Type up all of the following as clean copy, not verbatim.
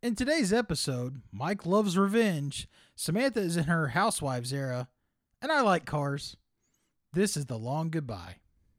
In today's episode, Mike loves revenge, Samantha is in her housewives era, and I like cars. This is The Long Goodbye.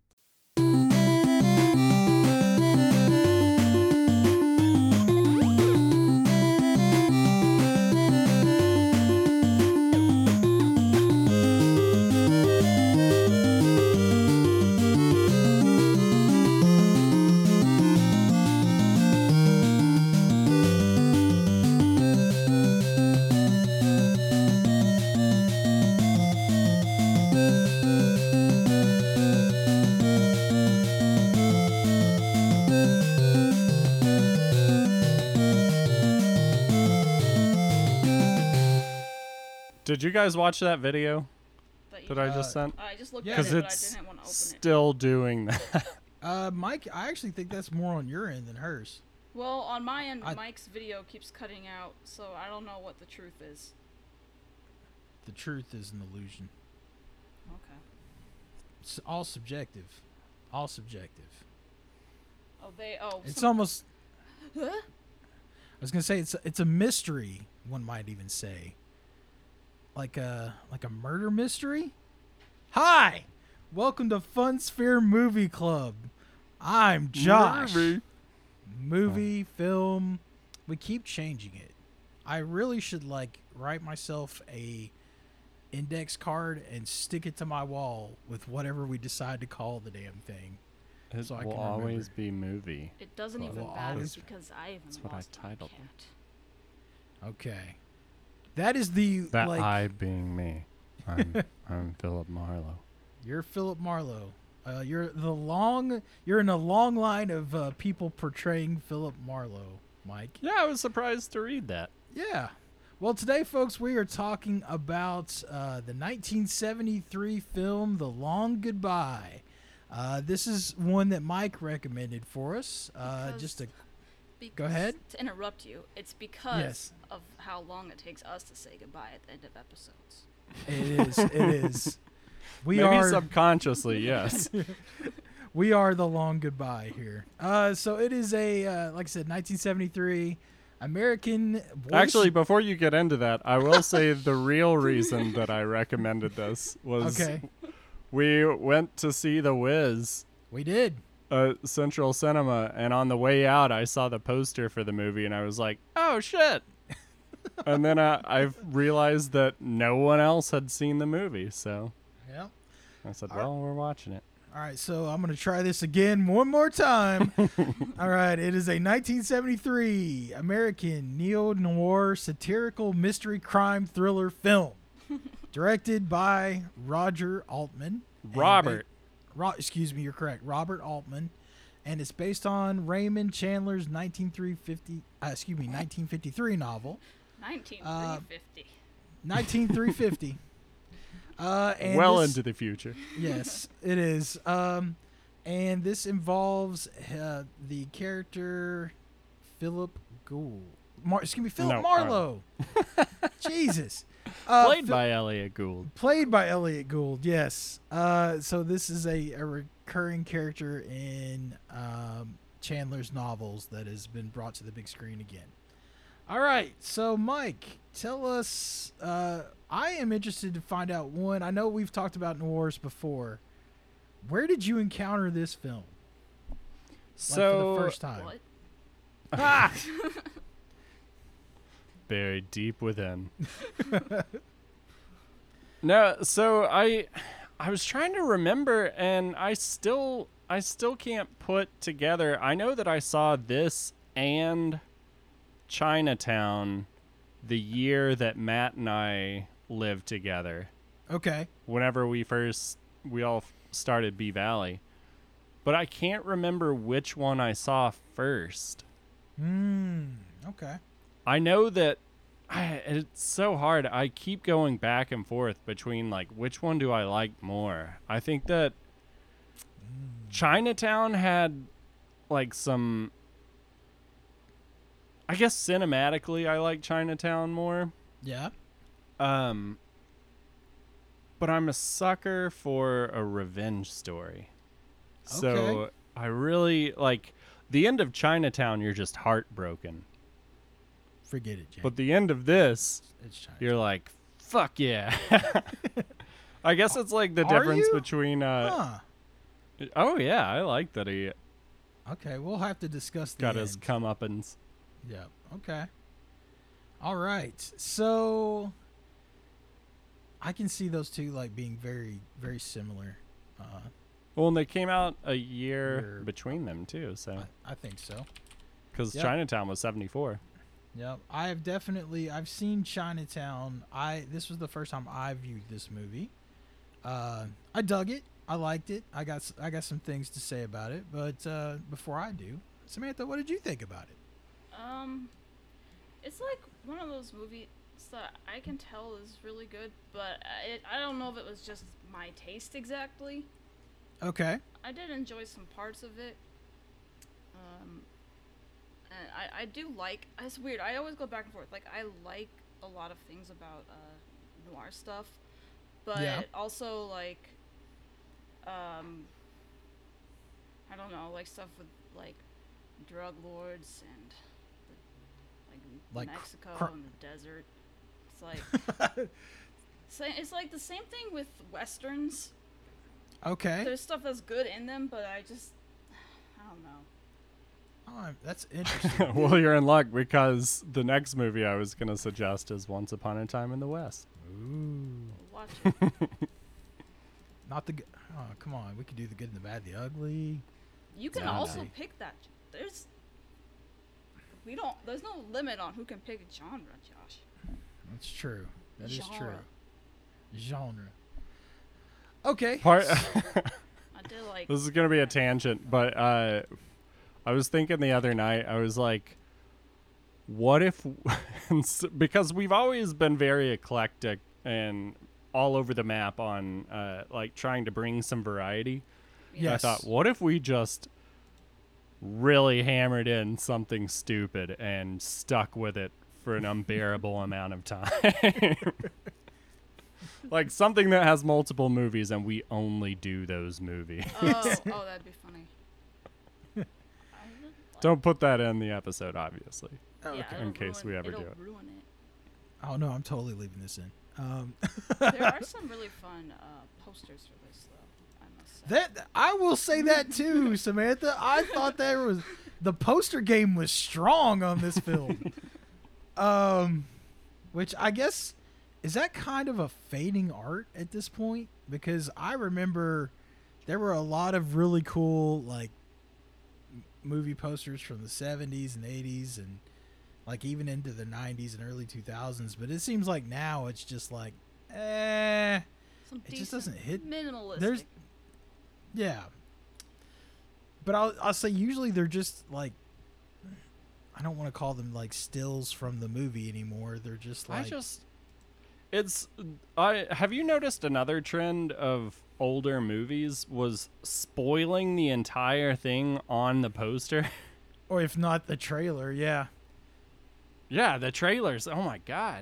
Did you guys watch that video that I just sent? I just looked Yeah, at it, but I it's didn't want to open it. still doing that. Mike, I actually think that's more on your end than hers. Well, on my end, I- Mike's video keeps cutting out, so I don't know what the truth is. The truth is an illusion. Okay. It's all subjective. All subjective. It's some- almost... Huh? I was going to say it's a mystery, one might even say. Like a murder mystery? Hi! Welcome to Fun Sphere Movie Club. I'm Josh. Movie, film, we keep changing it. I really should write myself a index card and stick it to my wall with whatever we decide to call the damn thing. It So I will can always remember. be movie. It doesn't Well, even well, matter always- because I even That's what I lost my titled cat. Okay. That is the That I being me. I'm Philip Marlowe. You're Philip Marlowe. You're in a long line of people portraying Philip Marlowe, Mike. Yeah, I was surprised to read that. Yeah. Well, today, folks, we are talking about the 1973 film The Long Goodbye. This is one that Mike recommended for us. Go ahead. To interrupt you, it's because Yes. of how long it takes us to say goodbye at the end of episodes. It is. It is. We Maybe are subconsciously, yes. we are The Long Goodbye here. So it is a like I said, 1973 American. Voice- Actually, before you get into that, I will say the real reason that I recommended this was Okay. we went to see The Wiz We did. at Central Cinema, and on the way out, I saw the poster for the movie, and I was like, oh, shit. And then I realized that no one else had seen the movie, so Yeah. I said, well, we're watching it. All right, so I'm going to try this again one more time. All right, it is a 1973 American neo-noir satirical mystery crime thriller film directed by Roger Altman. Robert. Excuse me, you're correct. Robert Altman. And it's based on Raymond Chandler's 1953 novel, 19350. 19350. And Well this- into the future. Yes, it is. And this involves the character Philip Gould. Philip No, Marlowe. Jesus. Played by Elliot Gould. Played by Elliot Gould, yes. So this is a recurring character in Chandler's novels that has been brought to the big screen again. All right, so Mike, tell us. I am interested to find out, one, I know we've talked about noirs before. Where did you encounter this film? So, for the first time. What? Ah! buried deep within. No, so I was trying to remember, and I still can't put together. I know that I saw this and Chinatown the year that Matt and I lived together. Okay. Whenever we all started B Valley, but I can't remember which one I saw first. Okay. I know that it's so hard. I keep going back and forth between which one do I like more. I think that Chinatown had some, I guess cinematically I like Chinatown more. Yeah. But I'm a sucker for a revenge story. So Okay. I really the end of Chinatown, you're just heartbroken. forget it, Jake. But the end of this, it's Chinatown. you're like, fuck yeah. I guess it's like the Are difference you? between. Huh. Oh yeah, I like that he Okay, we'll have to discuss the got end. his comeuppance. Yeah. Okay. All right. So I can see those two like being very, very similar. Well, and they came out a year Year- between them too, so I think so. because Yep. Chinatown was 74. Yep. I've seen Chinatown. This was the first time I viewed this movie. I dug it. I liked it. I got some things to say about it, but before I do, Samantha, what did you think about it? It's like one of those movies that I can tell is really good, but I don't know if it was just my taste exactly. Okay. I did enjoy some parts of it. And I do like, it's weird, I always go back and forth. Like, I like a lot of things about noir stuff, but Yeah. also, like, I don't know, like stuff with, like, drug lords and, Like Mexico cr- and the desert. It's like, it's like the same thing with westerns. Okay. There's stuff that's good in them, but I don't know. Oh, that's interesting. Well, you're in luck because the next movie I was gonna suggest is Once Upon a Time in the West. Ooh. Watch it. Not the good. Oh, come on. We could do the good and the bad, the ugly. You can Nah, also nah. pick that. There's no limit on who can pick a genre, Josh. That's true. That is true. Genre. Genre. Okay. Part. I did like. This is gonna be a tangent, but I was thinking the other night. I was like, what if? Because we've always been very eclectic and all over the map on like trying to bring some variety. Yes. I thought, what if we just really hammered in something stupid and stuck with it for an unbearable amount of time? Like something that has multiple movies and we only do those movies. Oh, that'd be funny. I would Don't put that in the episode, obviously. yeah, Okay. it'll In case we ever it'll do it. ruin it. Oh no, I'm totally leaving this in. There are some really fun posters for this, though. I must say. That I will say that too, Samantha. I thought the poster game was strong on this film. Which I guess is that kind of a fading art at this point, because I remember there were a lot of really cool like movie posters from the 70s and 80s and like even into the 90s and early 2000s, but it seems like now it's just like Some it just decent, doesn't hit. minimalistic. Yeah. But I'll say usually they're just like, I don't want to call them like stills from the movie anymore. They're just like Have you noticed another trend of older movies was spoiling the entire thing on the poster? or if not the trailer, yeah. Yeah, the trailers. Oh my god.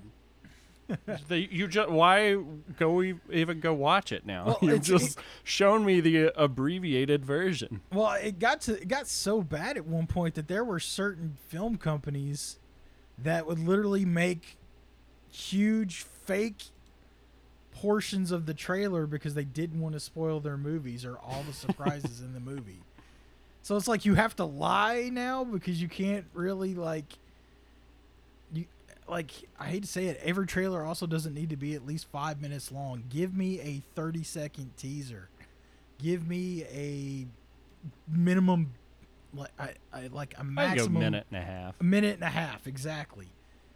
Why even go watch it now? Well, You've just shown me the abbreviated version. Well, it got so bad at one point that there were certain film companies that would literally make huge fake portions of the trailer because they didn't want to spoil their movies or all the surprises in the movie. So it's like you have to lie now because you can't really I hate to say it, every trailer also doesn't need to be at least 5 minutes long. Give me a 30-second teaser. Give me a minimum, a maximum. I go minute and a half. A minute and a half, exactly.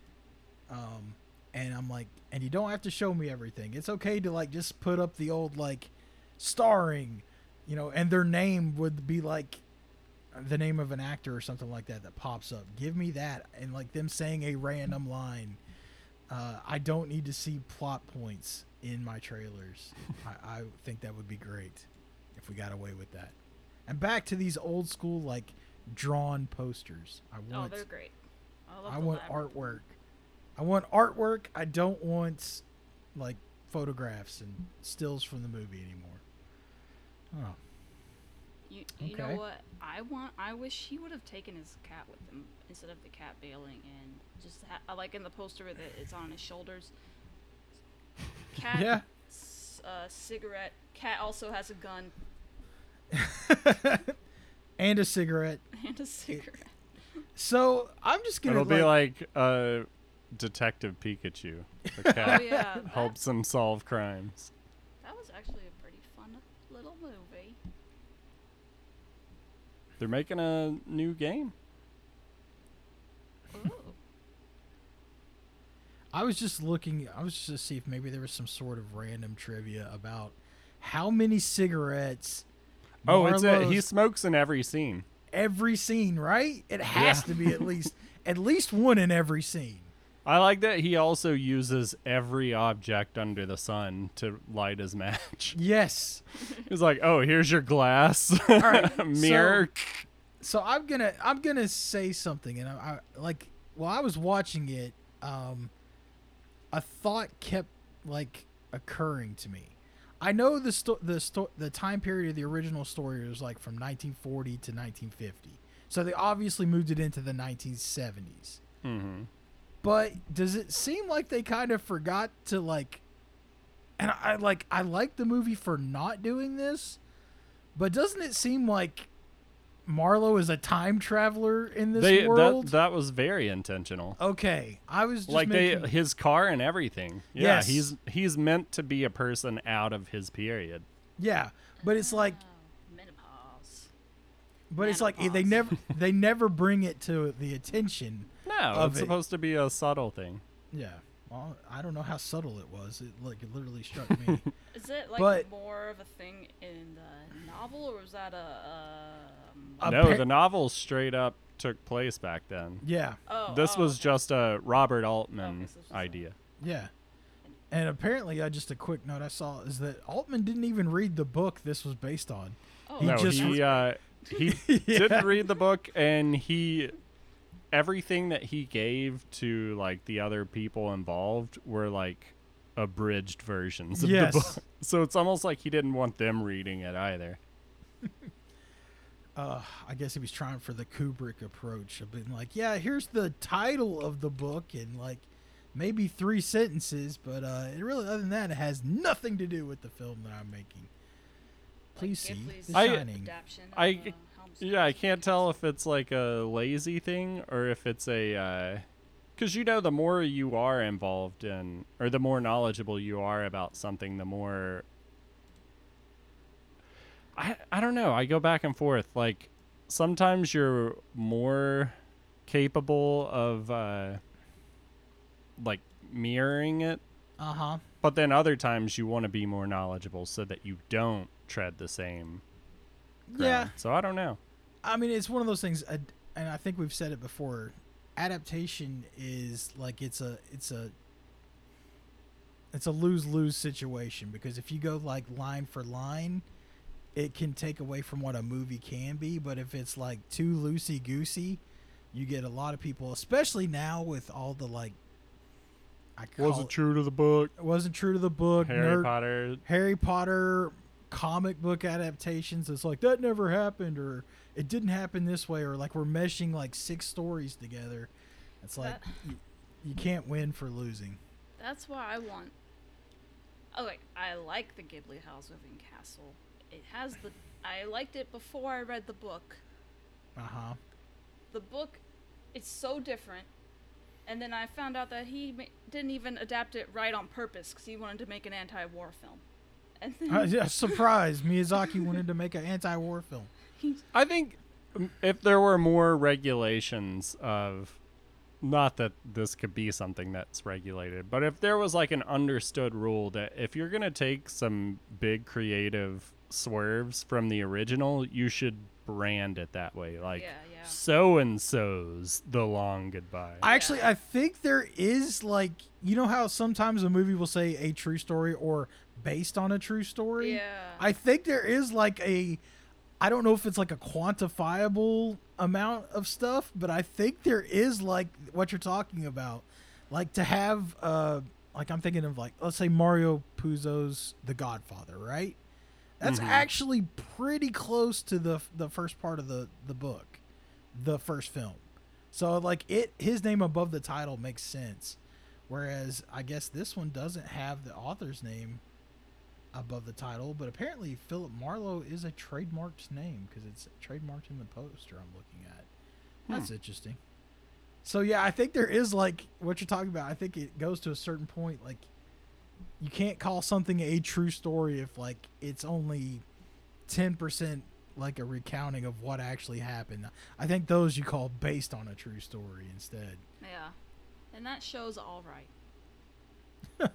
And I'm like, and you don't have to show me everything. It's okay to like just put up the old like starring, and their name would be like the name of an actor or something like that pops up. Give me that and like them saying a random line. I don't need to see plot points in my trailers. I think that would be great if we got away with that. And back to these old school like drawn posters. Oh, they're great. I want artwork. I want artwork. I don't want like photographs and stills from the movie anymore. Oh. You Okay. know what? I wish he would have taken his cat with him instead of the cat bailing and just like in the poster that it's on his shoulders. Cat, Yeah. cigarette. Cat also has a gun And a cigarette. and a cigarette. So I'm just gonna. It'll be like Detective Pikachu. The cat Oh yeah, helps him solve crimes. that was actually a pretty fun little movie. They're making a new game. Ooh. I was just looking. I was just to see if maybe there was some sort of random trivia about how many cigarettes. Oh, he Marlowe's- smokes in every scene. every scene, right? It has to be at least one in every scene. I like that he also uses every object under the sun to light his match. Yes. He's like, "Oh, here's your glass, right, mirror." So I'm gonna say something, and I like while I was watching it, a thought kept like occurring to me. I know the time period of the original story was like from 1940 to 1950, so they obviously moved it into the 1970s. Mm-hmm. But does it seem like they kind of forgot to like? And I like the movie for not doing this, but doesn't it seem like Marlowe is a time traveler in this world? That was very intentional. Okay, I was just Like making, his car and everything. Yeah, Yes. he's meant to be a person out of his period. yeah, but it's like, Oh, menopause. but it's like Menopause. they never bring it to the attention. No, Of it's it. supposed to be a subtle thing. Yeah, well, I don't know how subtle it was. It literally struck me. Is it like But- more of a thing in the novel, or was that A No, pa- the novel straight up took place back then. Yeah, This was okay. just a Robert Altman Okay, so it's just idea. yeah. And apparently, just a quick note I saw is that Altman didn't even read the book this was based on. Oh, He No, just- he didn't read the book, and everything that he gave to like the other people involved were like abridged versions of Yes. the book. So it's almost like he didn't want them reading it either. I guess he was trying for the Kubrick approach of being like, yeah, here's the title of the book and like maybe 3 sentences, but it really, other than that, it has nothing to do with the film that I'm making. Please see Ghibli's The I- Shining. adaptation of, I- Helm's Yeah, I Deep. can't tell if it's like a lazy thing or if it's a because the more you are involved in or the more knowledgeable you are about something, the more I don't know. I go back and forth. Like sometimes you're more capable of like mirroring it, Uh-huh. but then other times you want to be more knowledgeable so that you don't tread the same ground. Yeah. So I don't know. I mean, it's one of those things, and I think we've said it before. Adaptation is like it's a lose-lose situation, because if you go like line for line, it can take away from what a movie can be. But if it's like too loosey-goosey, you get a lot of people, especially now with all the like, True to the book. it wasn't true to the book. Harry Potter. Harry Potter comic book adaptations. It's like that never happened, or it didn't happen this way, or like we're meshing like 6 stories together. It's like you can't win for losing. That's why I want. Oh, like I like the Ghibli House Moving Castle. It has the. I liked it before I read the book. Uh-huh. The book, it's so different. And then I found out that he didn't even adapt it right on purpose because he wanted to make an anti-war film. And then Yeah, surprise! Miyazaki wanted to make an anti-war film. I think if there were more regulations of, not that this could be something that's regulated, but if there was like an understood rule that if you're going to take some big creative swerves from the original, you should brand it that way. Like, yeah. so-and-so's The Long Goodbye. I think there is like, you know how sometimes a movie will say a true story or based on a true story? Yeah. I think there is like I don't know if it's like a quantifiable amount of stuff, but I think there is like what you're talking about. Like to have, like I'm thinking of like, let's say Mario Puzo's The Godfather, right? That's actually pretty close to the first part of the book, the first film. So like his name above the title makes sense, whereas I guess this one doesn't have the author's name above the title, but apparently Philip Marlowe is a trademarked name because it's trademarked in the poster I'm looking at. That's interesting. So yeah, I think there is like what you're talking about. I think it goes to a certain point, like you can't call something a true story if like it's only 10% like a recounting of what actually happened. I think those you call based on a true story instead. Yeah. And that show's all right.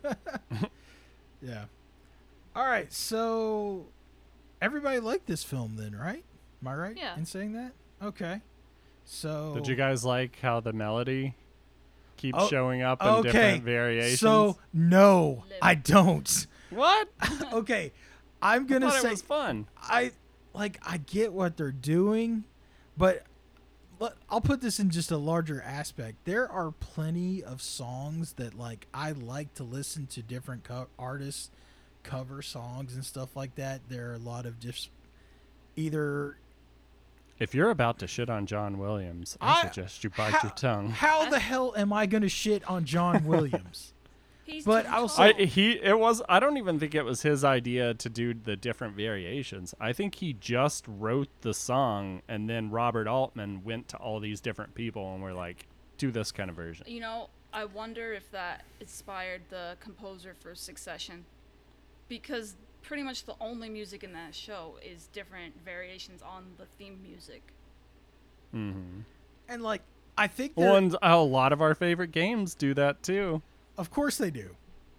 Yeah. All right, so everybody liked this film then, right? Am I right in saying that? Okay. So did you guys like how the melody keeps showing up in different variations? So no, I don't. What? Okay. I'm going to say it was fun. I get what they're doing, but I'll put this in just a larger aspect. There are plenty of songs that like I like to listen to different artists cover songs and stuff like that. There are a lot of just either. If you're about to shit on John Williams, I suggest you bite your tongue. How the hell am I going to shit on John Williams? But I don't even think it was his idea to do the different variations. I think he just wrote the song, and then Robert Altman went to all these different people and were like, do this kind of version. You know, I wonder if that inspired the composer for Succession, because pretty much the only music in that show is different variations on the theme music. Mm-hmm. And like, I think a lot of our favorite games do that too. Of course they do.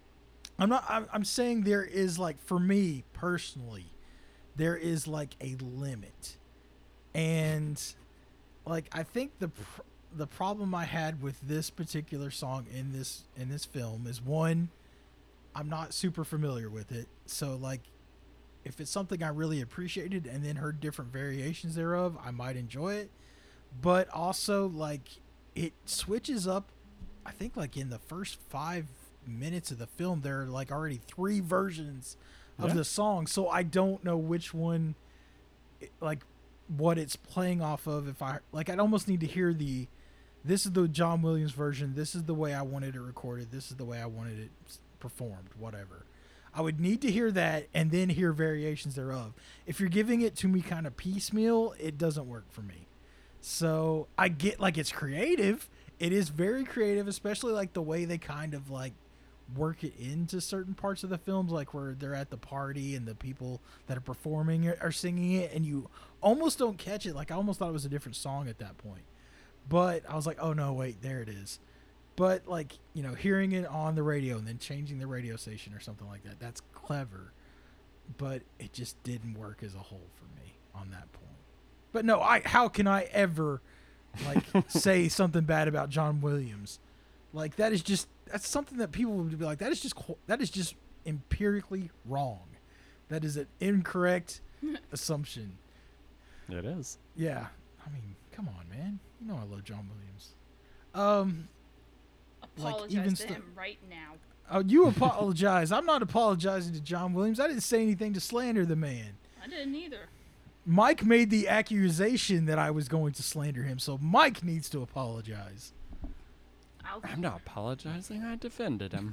I'm saying there is like, for me personally, there is like a limit. And like, I think the problem I had with this particular song in this film is, one, I'm not super familiar with it. So like, if it's something I really appreciated and then heard different variations thereof, I might enjoy it. But also like, it switches up. I think like in the first 5 minutes of the film, there are like already 3 versions of the song. So I don't know which one, like what it's playing off of. If I'd almost need to hear this is the John Williams version. This is the way I wanted it recorded. This is the way I wanted it performed, whatever. I would need to hear that and then hear variations thereof. If you're giving it to me kind of piecemeal, it doesn't work for me. So I get like it's creative. It is very creative, especially like the way they kind of like work it into certain parts of the films, like where they're at the party and the people that are performing it are singing it, and you almost don't catch it. Like I almost thought it was a different song at that point, but I was like, oh no, wait, there it is. But like, you know, hearing it on the radio and then changing the radio station or something like that, that's clever, but it just didn't work as a whole for me on that point. But no, how can I ever like say something bad about John Williams? Like that's something that people would be like, that is just empirically wrong. That is an incorrect assumption. It is. Yeah. I mean, come on, man. You know I love John Williams. Apologize to him right now. Oh, you apologize. I'm not apologizing to John Williams. I didn't say anything to slander the man. I didn't either. Mike made the accusation that I was going to slander him, so Mike needs to apologize. I'm not apologizing. I defended him.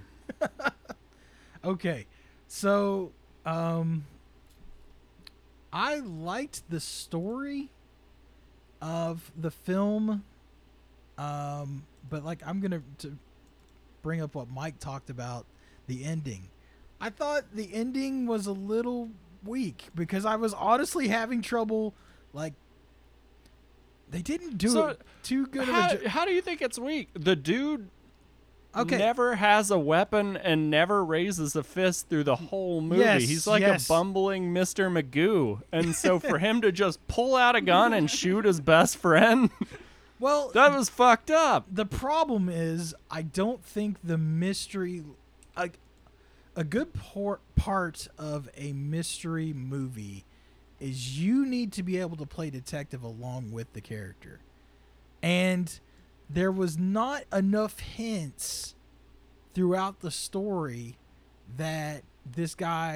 Okay. So, I liked the story of the film, but like I'm going to bring up what Mike talked about, the ending. I thought the ending was a little weak because I was honestly having trouble, like, they didn't do it too good of a job. How do you think it's weak? The dude never has a weapon and never raises a fist through the whole movie. Yes, he's like a bumbling Mr. Magoo. And so for him to just pull out a gun and shoot his best friend, well, that was fucked up. The problem is, I don't think the mystery, a good part of a mystery movie is you need to be able to play detective along with the character. And there was not enough hints throughout the story that this guy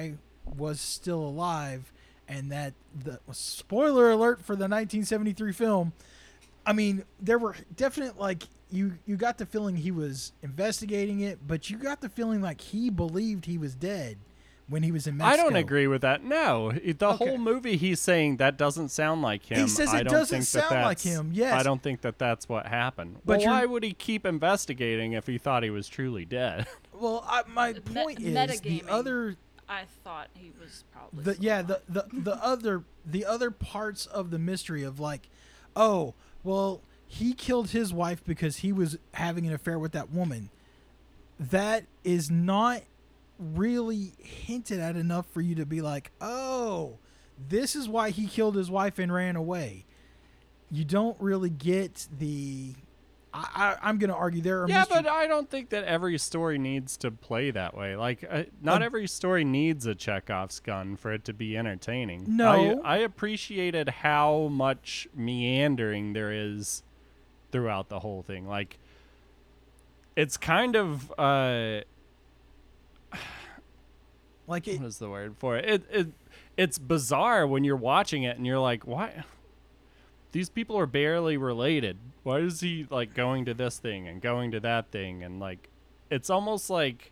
was still alive, and that the spoiler alert for the 1973 film. I mean, there were definite like you got the feeling he was investigating it, but you got the feeling like he believed he was dead when he was in Mexico. I don't agree with that. No, the Okay. whole movie he's saying that doesn't sound like him. He says I it don't doesn't think sound like that's- him, yes. I don't think that that's what happened. But Well, you're- why would he keep investigating if he thought he was truly dead? Well, my point is the metagaming. other I thought he was probably. the still yeah alive. the other parts of the mystery of like, oh well, he killed his wife because he was having an affair with that woman. That is not really hinted at enough for you to be like, oh, this is why he killed his wife and ran away. You don't really get the. I'm going to argue there are Yeah, mystery- but I don't think that every story needs to play that way. Like, not every story needs a Chekhov's gun for it to be entertaining. No. I appreciated how much meandering there is throughout the whole thing. Like, it's kind of like it, what is the word for it? It's bizarre when you're watching it and you're like, why? These people are barely related. Why is he like going to this thing and going to that thing? And like, it's almost like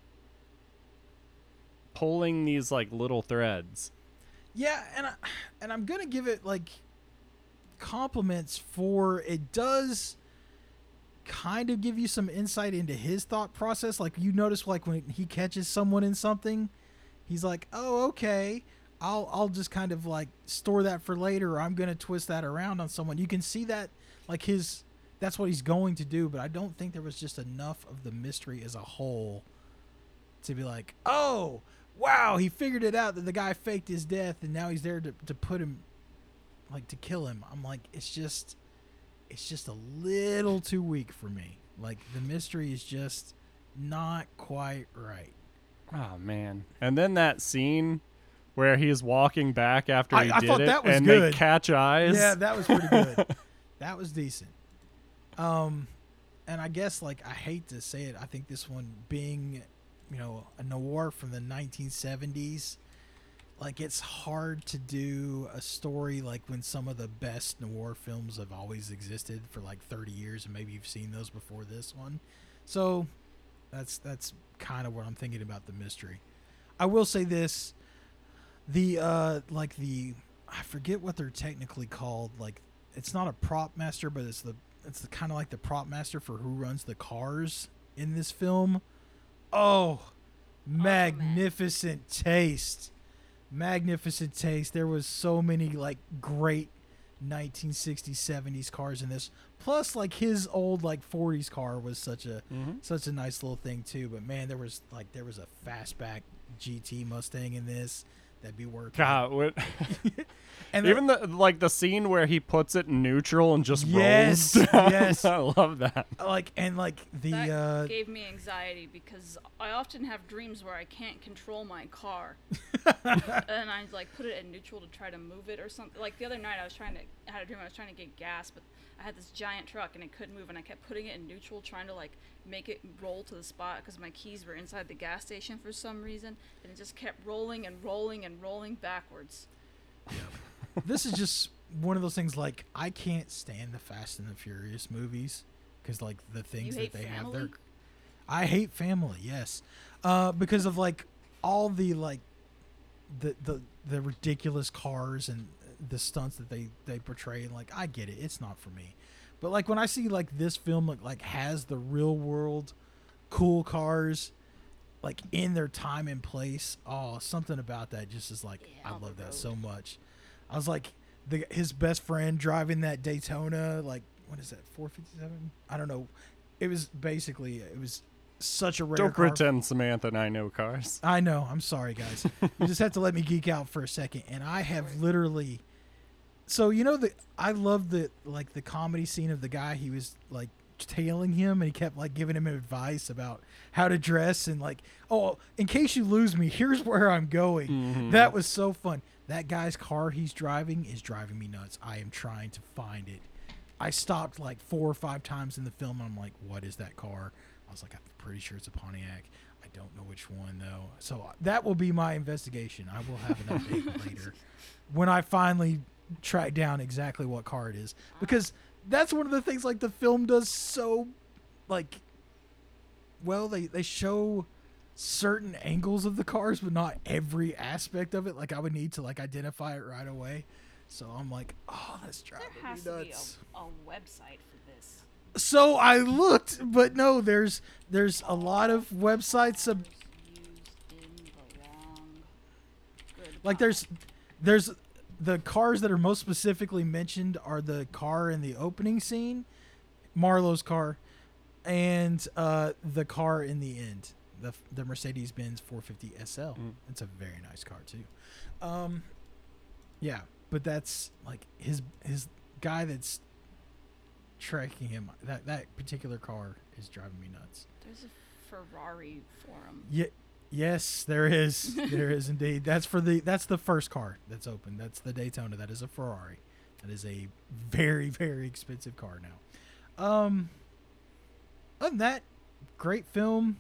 pulling these like little threads. yeah, and I'm gonna give it like compliments for it does kind of give you some insight into his thought process. Like you notice like when he catches someone in something, he's like, oh okay, I'll just kind of like store that for later, or I'm gonna twist that around on someone. You can see that like that's what he's going to do, but I don't think there was just enough of the mystery as a whole to be like, oh wow, he figured it out that the guy faked his death and now he's there to put him like to kill him. I'm like, it's just a little too weak for me. Like the mystery is just not quite right. Oh man! And then that scene where he's walking back after he I did thought it, that was and good. they catch eyes. Yeah, that was pretty good. That was decent. And I guess like I hate to say it, I think this one being, a noir from the 1970s, like it's hard to do a story like when some of the best noir films have always existed for like 30 years, and maybe you've seen those before this one. So that's kind of what I'm thinking about the mystery. I will say this, I forget what they're technically called. Like it's not a prop master, but it's the kind of like the prop master for who runs the cars in this film. Oh, magnificent taste. Magnificent taste. There was so many like great 1960s 70s cars in this, plus like his old like 40s car was such a nice little thing too. But man, there was a fastback GT Mustang in this that'd be worth God, what? and Even the scene where he puts it in neutral and just Yes, rolls down. yes. I love that. That gave me anxiety because I often have dreams where I can't control my car, and I like put it in neutral to try to move it or something. Like the other night, I had a dream I was trying to get gas, but I had this giant truck and it couldn't move, and I kept putting it in neutral, trying to like make it roll to the spot because my keys were inside the gas station for some reason, and it just kept rolling and rolling and rolling backwards. This is just one of those things. Like I can't stand the Fast and the Furious movies because like the things You that hate they have family? there. I hate family, yes, because of like all the like the ridiculous cars and the stunts that they portray. And like I get it, it's not for me. But like when I see like this film like has the real world cool cars like in their time and place, oh, something about that just is like Yeah, I on the love that road. so much. I was like his best friend driving that Daytona, like what is that, 457? I don't know. It was such a rare Don't car. pretend, Samantha, and I know cars. I know. I'm sorry, guys. You just have to let me geek out for a second. And I have literally. So I love the comedy scene of the guy. He was like tailing him, and he kept like giving him advice about how to dress and like, oh, in case you lose me, here's where I'm going. Mhm. That was so fun. That guy's car he's driving is driving me nuts. I am trying to find it I stopped like 4 or 5 times in the film, and I'm like, what is that car? I was like, I'm pretty sure it's a Pontiac. I don't know which one, though. So that will be my investigation. I will have an update later when I finally track down exactly what car it is. Because that's one of the things, like, the film does so, like, well, they show certain angles of the cars, but not every aspect of it. Like, I would need to, like, identify it right away. So I'm like, oh, that's driving me nuts. There has to be a website for this. So I looked, but no, there's a lot of websites. Like there's the cars that are most specifically mentioned are the car in the opening scene, Marlowe's car, and the car in the end, the Mercedes-Benz 450 SL. It's a very nice car too. Yeah, but that's like his guy that's tracking him. That particular car is driving me nuts. There's a Ferrari forum. Yeah, yes, there is. There is indeed. That's the first car that's open. That's the Daytona. That is a Ferrari. That is a very, very expensive car now. Other than that, great film.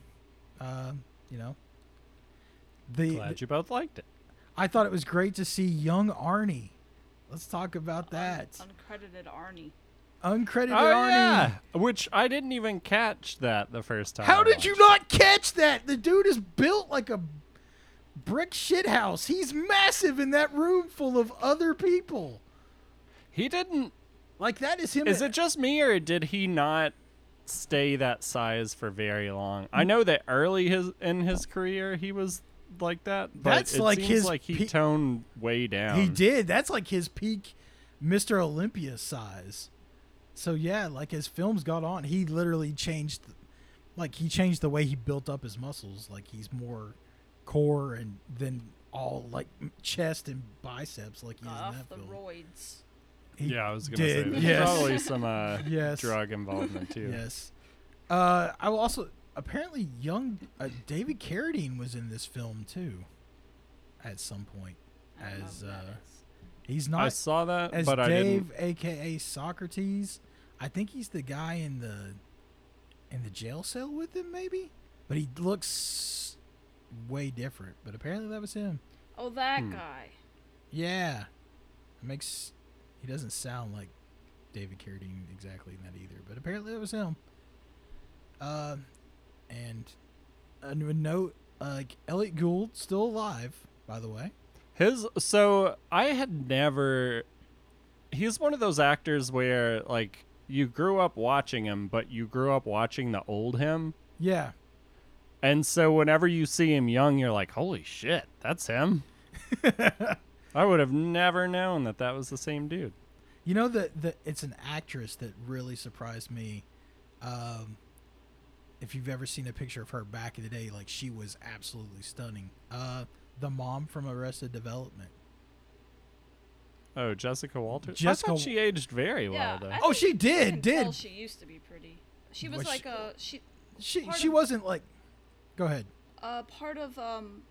Glad you both liked it. I thought it was great to see young Arnie. Let's talk about that. Uncredited Arnie. Uncredited Oh, Arnie. yeah. Which I didn't even catch that the first time. How did you not catch that? The dude is built like a brick shithouse. He's massive in that room full of other people. He didn't. Like, that is him. Is it just me, or did he not stay that size for very long? I know that early in his career he was like that, but That's it like seems his like he toned way down. He did. That's like his peak Mr. Olympia size. So yeah, like as films got on, he literally changed the way he built up his muscles. Like he's more core and then all like chest and biceps like he is in that the film. roids. Yeah, I was going to say there's yes. probably some Yes. drug involvement too. Yes. I will also apparently young David Carradine was in this film too at some point as he's not I saw that, as but Dave, I didn't. aka Socrates. I think he's the guy in the jail cell with him, maybe. But he looks way different. But apparently that was him. Oh, that guy. Yeah, he doesn't sound like David Carradine exactly in that either. But apparently that was him. And a note, Elliot Gould still alive, by the way. So I had never. He's one of those actors where like you grew up watching him, but you grew up watching the old him. Yeah. And so whenever you see him young, you're like, holy shit, that's him. I would have never known that was the same dude. You know that it's an actress that really surprised me. If you've ever seen a picture of her back in the day, like she was absolutely stunning. The mom from Arrested Development. Oh, Jessica Walters? I Jessica- thought she aged very well, though. Oh, she did. Tell she used to be pretty. She was Was like she wasn't like. Go ahead. part of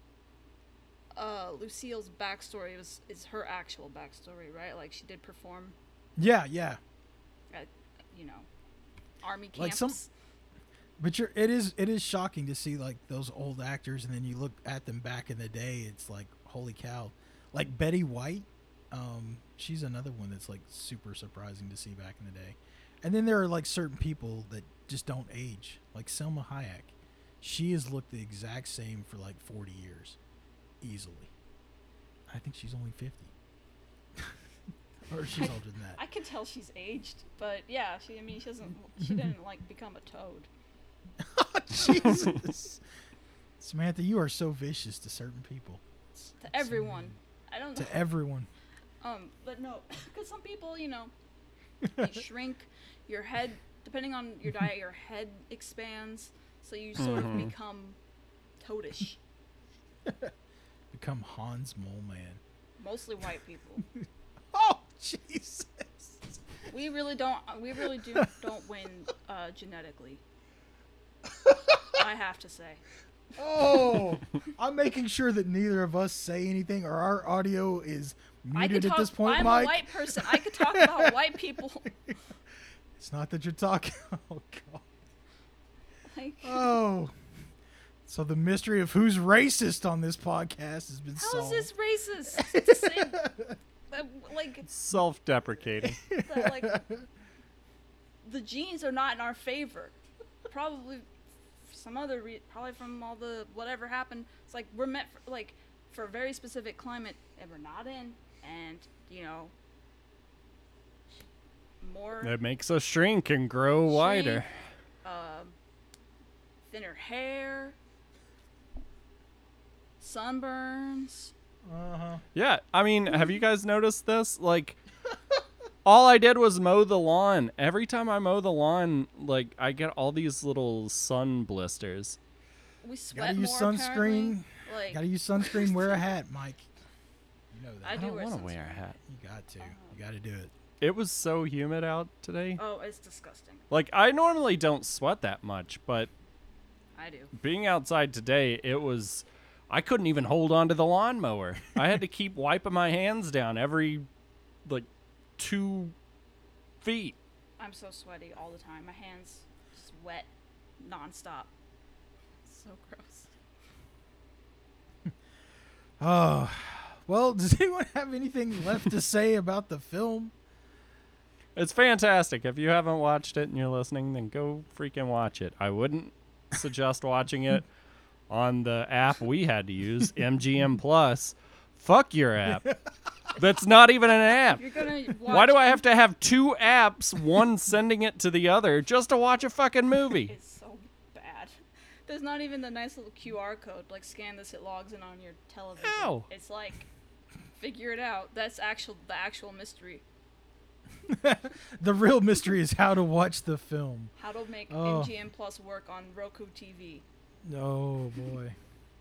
Lucille's backstory is her actual backstory, right? Like she did perform Yeah. at army camps. Like But it is shocking to see like those old actors, and then you look at them back in the day. It's like, holy cow! Like Betty White, she's another one that's like super surprising to see back in the day. And then there are like certain people that just don't age, like Selma Hayek. She has looked the exact same for like 40 years, easily. I think she's only 50, or she's older than that. I can tell she's aged, but yeah, she didn't like become a toad. Jesus. Samantha, you are so vicious to certain people. To everyone. I don't know. To everyone. But no, because some people, you shrink your head, depending on your diet, your head expands, so you sort of become toadish. Become Hans Mole Man. Mostly white people. Oh, Jesus. We really do don't win genetically. I have to say. Oh, I'm making sure that neither of us say anything, or our audio is muted at this point, I'm Mike. a white person. I could talk about white people. It's not that you're talking. Oh God. Like, Oh. So the mystery of who's racist on this podcast has been how solved. is this racist? To say that, like, Self-deprecating. that, like, the genes are not in our favor. Probably some other probably from all the whatever happened. It's like we're meant for, like, for a very specific climate and we're not in, and you know, more It makes us shrink and grow wider. thinner hair, sunburns. Yeah, I mean, have you guys noticed this? Like, all I did was mow the lawn. Every time I mow the lawn, like, I get all these little sun blisters. We sweat Gotta use more, sunscreen. apparently. Like, Gotta use sunscreen. Wear a hat, Mike. You know that. I I do don't wear want to sunscreen. wear a hat. You got to. You got to do it. It was so humid out today. Oh, it's disgusting. Like, I normally don't sweat that much, but I do. being outside today, I couldn't even hold on to the lawnmower. I had to keep wiping my hands down every, like, 2 feet. I'm so sweaty all the time. My hands just wet nonstop. It's so gross. Oh. Well, does anyone have anything left to say about the film? It's fantastic. If you haven't watched it and you're listening, then go freaking watch it. I wouldn't suggest watching it on the app we had to use, MGM Plus. Fuck your app. That's not even an app. You're gonna watch Why do I have to have 2 apps, one sending it to the other, just to watch a fucking movie? It's so bad. There's not even the nice little QR code, like scan this, it logs in on your television. How? It's like, figure it out. That's the actual mystery. The real mystery is how to watch the film. How to make Oh. MGM Plus work on Roku TV. Oh, boy.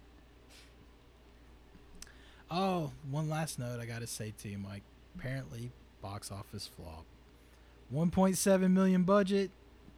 Oh, one last note I got to say to you, Mike. Apparently, box office flop. 1.7 million budget,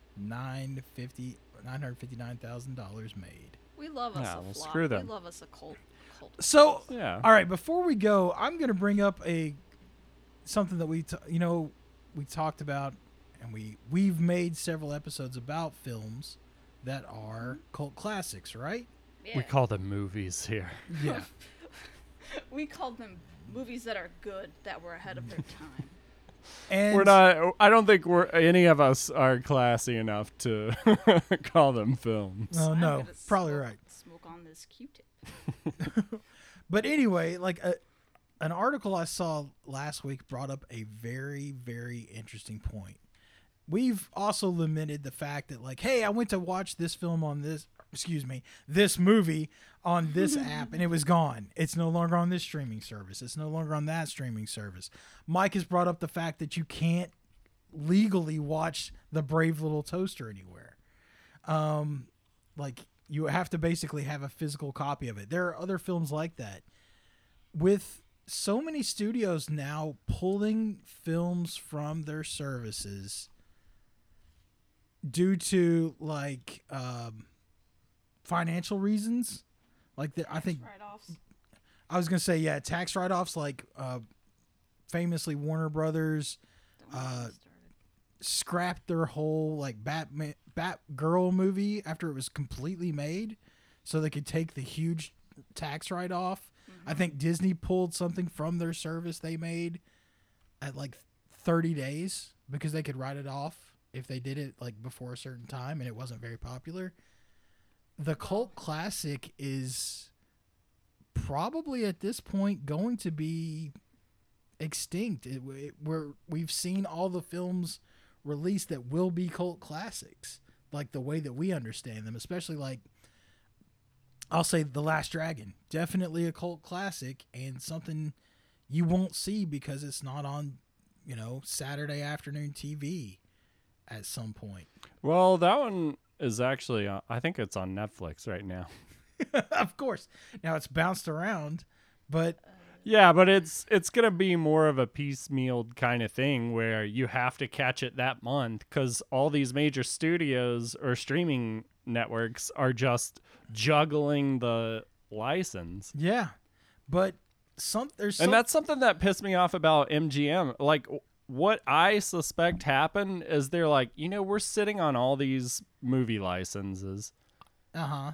$959,000 made. We love us Yeah, a well, flop. screw them. We love us a cult. So, Yeah. all right, before we go, I'm going to bring up something that we talked about, and we've made several episodes about films that are cult classics, right? Yeah. We call them movies here. Yeah. We called them movies that are good, that were ahead of their time. And We're not. I don't think any of us are classy enough to call them films. Oh, I'm no, gonna probably smoke- right. Smoke on this Q-tip. But anyway, like an article I saw last week brought up a very, very interesting point. We've also lamented the fact that, like, hey, I went to watch this movie on this app and it was gone. It's no longer on this streaming service. It's no longer on that streaming service. Mike has brought up the fact that you can't legally watch The Brave Little Toaster anywhere. Like, you have to basically have a physical copy of it. There are other films like that. With so many studios now pulling films from their services due to, like, financial reasons, like I think Write-offs. I was gonna say, yeah, tax write-offs, like famously Warner Brothers Don't get me started. scrapped their whole, like, Batgirl movie after it was completely made, so they could take the huge tax write-off. I think Disney pulled something from their service they made at like 30 days because they could write it off if they did it like before a certain time and it wasn't very popular. The cult classic is probably at this point going to be extinct. We've seen all the films released that will be cult classics, like the way that we understand them, especially, like, I'll say The Last Dragon, definitely a cult classic and something you won't see because it's not on, Saturday afternoon TV at some point. Well, that one is actually, I think it's on Netflix right now. Of course. Now it's bounced around, but Yeah, but it's gonna be more of a piecemeal kind of thing where you have to catch it that month because all these major studios or streaming networks are just juggling the license. yeah. But there's And that's something that pissed me off about MGM. Like, what I suspect happened is they're like, we're sitting on all these movie licenses. Uh-huh.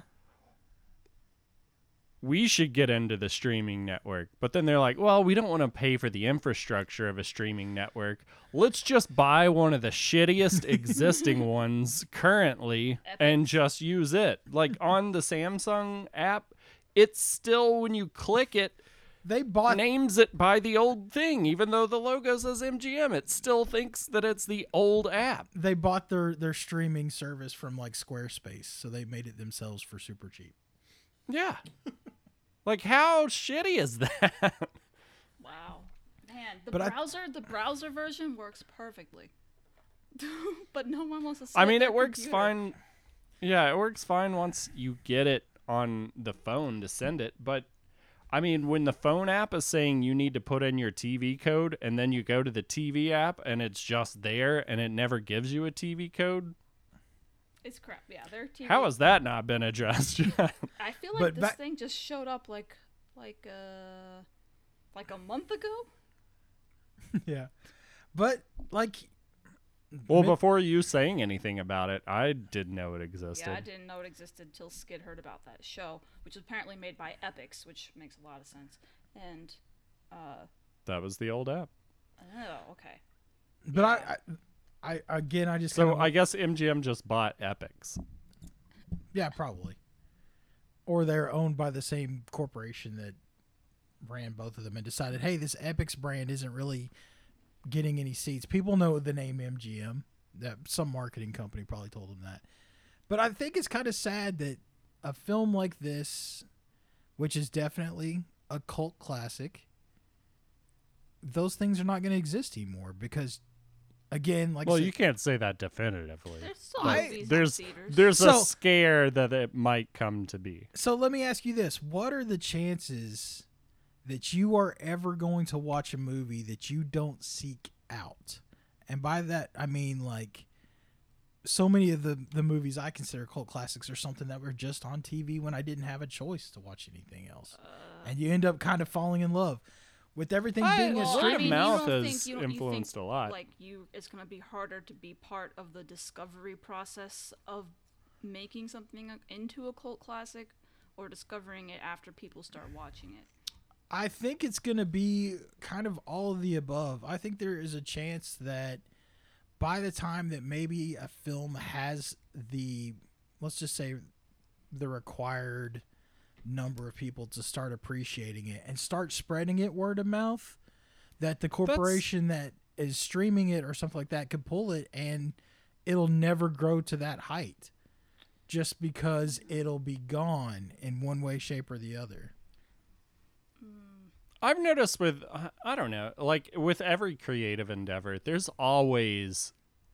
We should get into the streaming network. But then they're like, well, we don't want to pay for the infrastructure of a streaming network. Let's just buy one of the shittiest existing ones currently and just use it. Like on the Samsung app, it's still, when you click it, they names it by the old thing. Even though the logo says MGM, it still thinks that it's the old app. They bought their streaming service from like Squarespace, so they made it themselves for super cheap. Yeah. Like, how shitty is that? Wow. Man, the browser version works perfectly. But no one wants to see it works fine. Yeah, it works fine once you get it on the phone to send it. But, when the phone app is saying you need to put in your TV code and then you go to the TV app and it's just there and it never gives you a TV code. It's crap. Yeah, their TV. How has that not been addressed? I feel like this thing just showed up like a month ago. Yeah, but before you saying anything about it, I didn't know it existed. Yeah, I didn't know it existed until Skid heard about that show, which was apparently made by Epix, which makes a lot of sense. And that was the old app. Oh, okay. But yeah. I just so I guess MGM just bought Epix. Yeah, probably. Or they're owned by the same corporation that ran both of them and decided, hey, this Epix brand isn't really getting any seats. People know the name MGM. That some marketing company probably told them that. But I think it's kind of sad that a film like this, which is definitely a cult classic, those things are not going to exist anymore because, again, you can't say that definitively. There's there's a scare that it might come to be. So let me ask you this. What are the chances that you are ever going to watch a movie that you don't seek out? And by that, I mean, so many of the movies I consider cult classics are something that were just on TV when I didn't have a choice to watch anything else. And you end up kind of falling in love. With everything being a word of streaming, mouth has influenced a lot. It's going to be harder to be part of the discovery process of making something into a cult classic, or discovering it after people start watching it. I think it's going to be kind of all of the above. I think there is a chance that by the time that maybe a film has let's just say the required number of people to start appreciating it and start spreading it word of mouth, that the corporation that is streaming it or something like that could pull it and it'll never grow to that height just because it'll be gone in one way, shape, or the other. I've noticed with, with every creative endeavor, there's always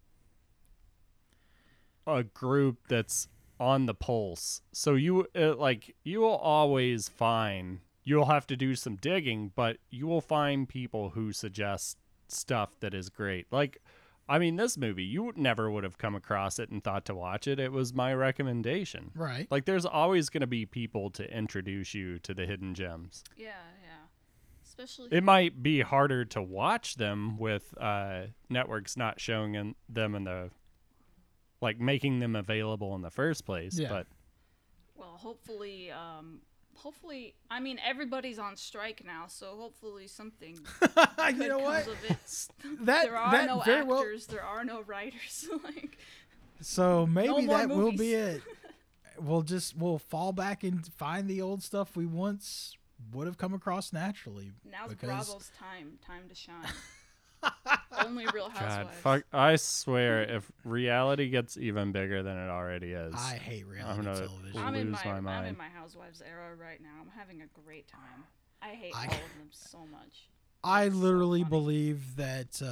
a group that's on the pulse. So you will always find, you'll have to do some digging, but you will find people who suggest stuff that is great. This movie, you never would have come across it and thought to watch it. It was my recommendation. Right. There's always going to be people to introduce you to the hidden gems. Yeah. Especially, it might be harder to watch them with networks not showing them in the, making them available in the first place. Yeah. But hopefully, everybody's on strike now, so hopefully something you know what? Of it. There are no actors, there are no writers. So maybe no that movies. will be it. We'll fall back and find the old stuff we once would have come across naturally. Now's Bravo's time to shine. Only Real God, Housewives. I swear, if reality gets even bigger than it already is, I hate reality television. I'm in my mind. Housewives era right now. I'm having a great time. I hate all of them so much. I literally so believe that.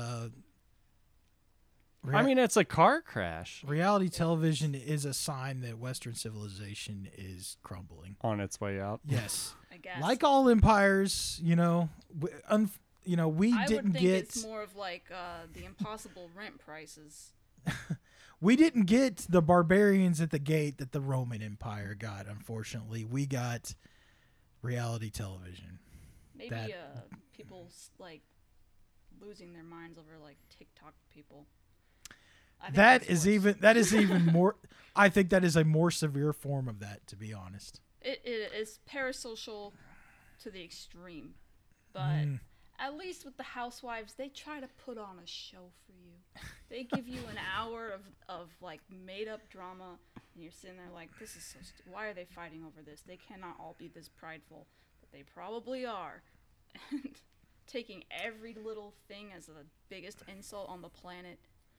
It's a car crash. Reality television is a sign that Western civilization is crumbling. On its way out. Yes. I guess. Like all empires, we I didn't would think get. It's more of the impossible rent prices. We didn't get the barbarians at the gate that the Roman Empire got. Unfortunately, we got reality television. Maybe people losing their minds over like TikTok people. That is even more. I think that is a more severe form of that, to be honest. It is parasocial to the extreme, but at least with the housewives, they try to put on a show for you. They give you an hour of like made up drama, and you're sitting there like, this is so stupid. Why are they fighting over this? They cannot all be this prideful, but they probably are. And taking every little thing as the biggest insult on the planet.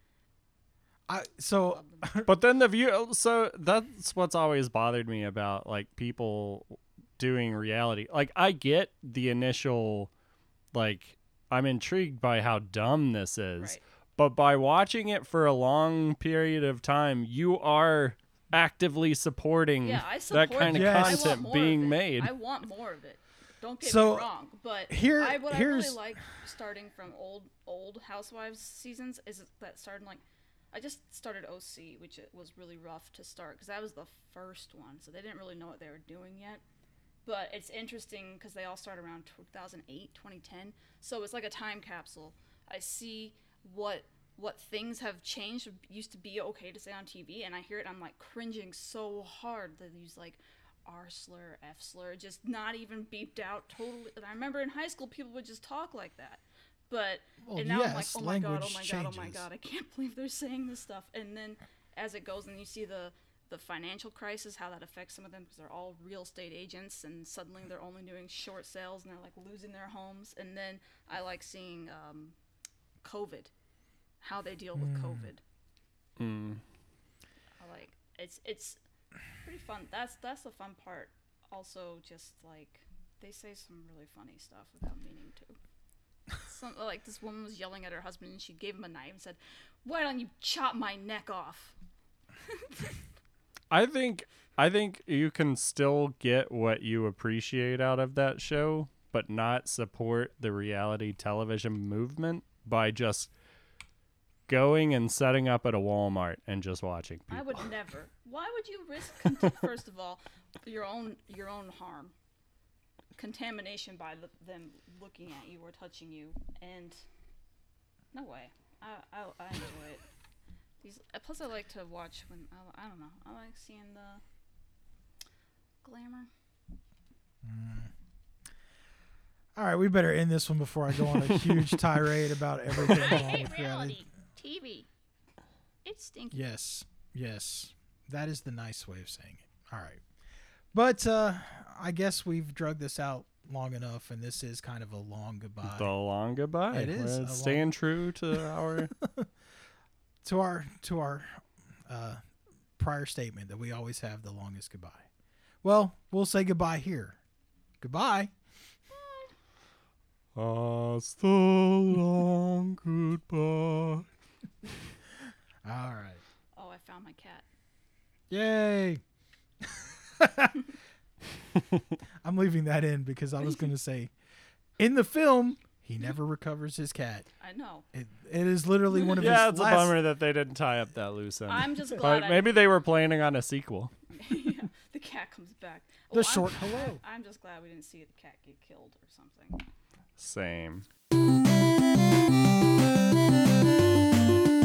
But then the view. So that's what's always bothered me about like people doing reality. Like I get the initial, like I'm intrigued by how dumb this is, Right. but by watching it for a long period of time, you are actively supporting that kind of content being made. I want more of it. Don't get me wrong, but what I really like starting from old Housewives seasons is that starting like. I just started OC, which it was really rough to start because that was the first one, so they didn't really know what they were doing yet. But it's interesting because they all start around 2008, 2010, so it's like a time capsule. I see what things have changed. It used to be okay to say on TV, and I hear it, I'm like cringing so hard. They use like R slur, F slur, just not even beeped out totally. And I remember in high school people would just talk like that. But and now I'm like, oh my god, I can't believe they're saying this stuff. And then as it goes and you see the financial crisis, how that affects some of them because they're all real estate agents and suddenly they're only doing short sales and they're like losing their homes. And then I like seeing COVID, how they deal with COVID. I like it's pretty fun. That's the fun part. Also, just like they say some really funny stuff without meaning to. Like this woman was yelling at her husband and she gave him a knife and said, "Why don't you chop my neck off?" I think you can still get what you appreciate out of that show, but not support the reality television movement by just going and setting up at a Walmart and just watching people. I would never. Why would you risk first of all your own harm? Contamination by them looking at you or touching you, and no way. I enjoy it. Plus I like to watch when I don't know. I like seeing the glamour. All right, we better end this one before I go on a huge tirade about everything. I hate reality TV. It's stinky. Yes, that is the nice way of saying it. All right. But I guess we've drug this out long enough, and this is kind of a long goodbye. The long goodbye. It is. We're staying true to our to our prior statement that we always have the longest goodbye. Well, we'll say goodbye here. Goodbye. Hasta long goodbye. All right. Oh, I found my cat. Yay. I'm leaving that in because I was going to say, in the film, he never recovers his cat. I know. It is literally one of his it's a bummer that they didn't tie up that loose end. I'm just glad. But maybe they were planning on a sequel. Yeah, the cat comes back. Short hello. I'm just glad we didn't see the cat get killed or something. Same.